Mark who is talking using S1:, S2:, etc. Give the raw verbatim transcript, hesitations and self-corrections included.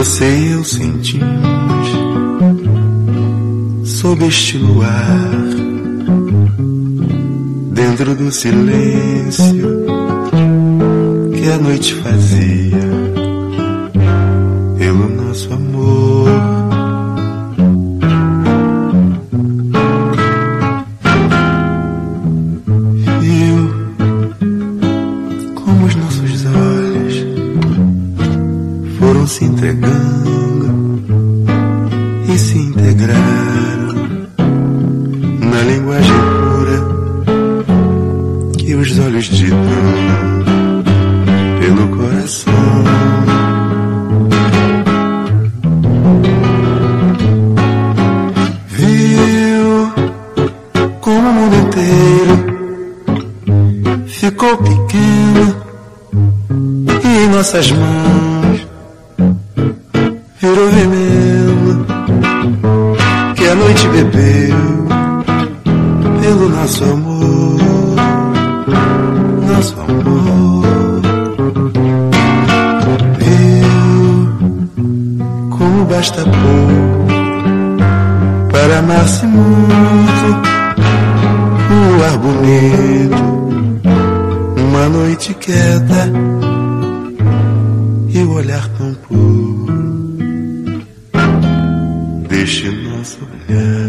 S1: Você e eu sentimos sob este luar, dentro do silêncio que a noite fazia, pelo nosso amor. Viu como os nossos olhos foram se entregando e se integraram na linguagem pura que os olhos ditam pelo coração. Viu como o mundo inteiro ficou pequeno e em nossas mãos virou veneno que a noite bebeu pelo nosso amor, nosso amor. Viu como basta pouco para amar-se muito, um ar bonito, uma noite quieta e o olhar tão puro deste nosso olhar.